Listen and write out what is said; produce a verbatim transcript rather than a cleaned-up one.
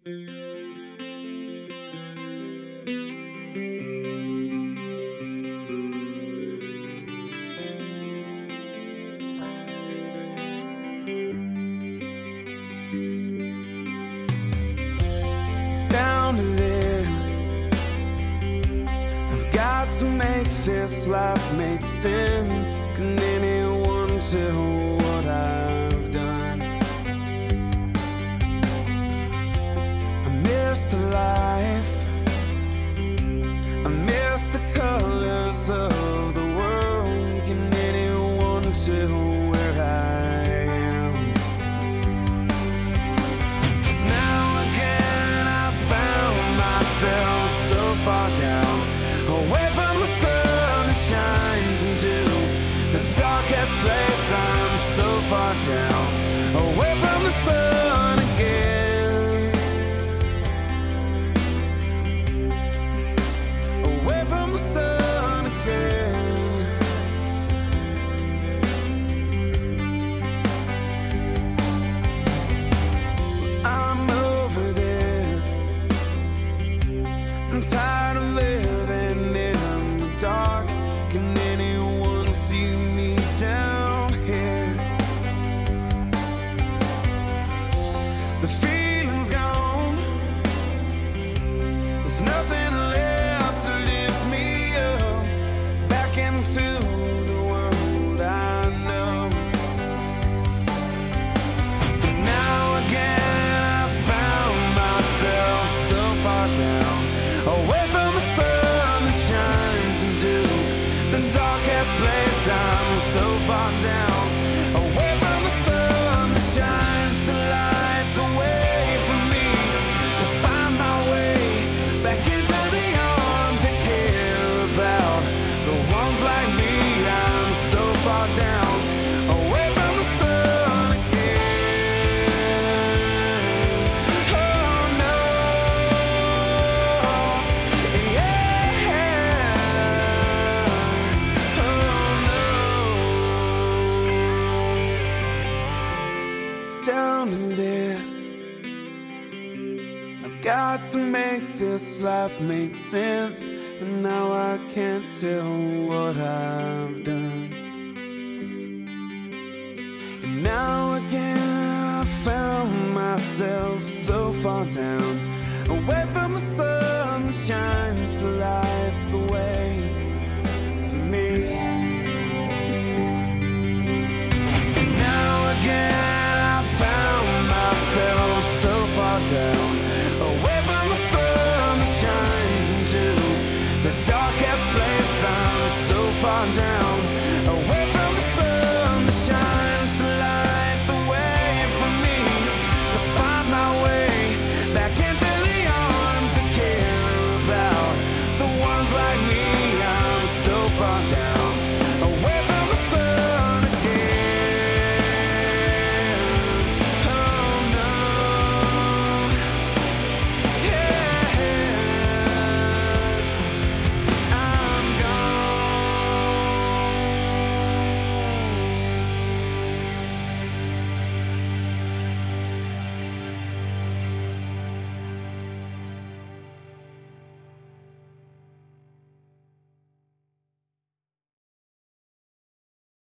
It's down to this. I've got to make this life make sense. Can anyone tell what I've done? I miss the life, I miss the colors of the world. Can anyone tell where I am? 'Cause now again I found myself so far down, away from the sun that shines into the darkest place. I'm so far down, away from the sun again, away from the sun again. I'm over this. I'm tired of living in the dark. Can anyone see me down here? The feeling's gone. There's nothing left to lift me up back into the world I know. 'Cause now again I found myself so far down, away from the sun that shines into the darkest place. I'm so far down, away from the sun that shines to light the way for me to find my way back into the arms that care about the ones like me. I'm so far down, away from the sun again. Oh no, yeah, oh no. It's down to this. I've got to make this life make sense, but now I can't tell what I've done. And now again I found myself so far down, away from the sun that shines to light the way for me. 'Cause now again I found myself so far down, away from the sun that shines into the darkest place. I'm so far down,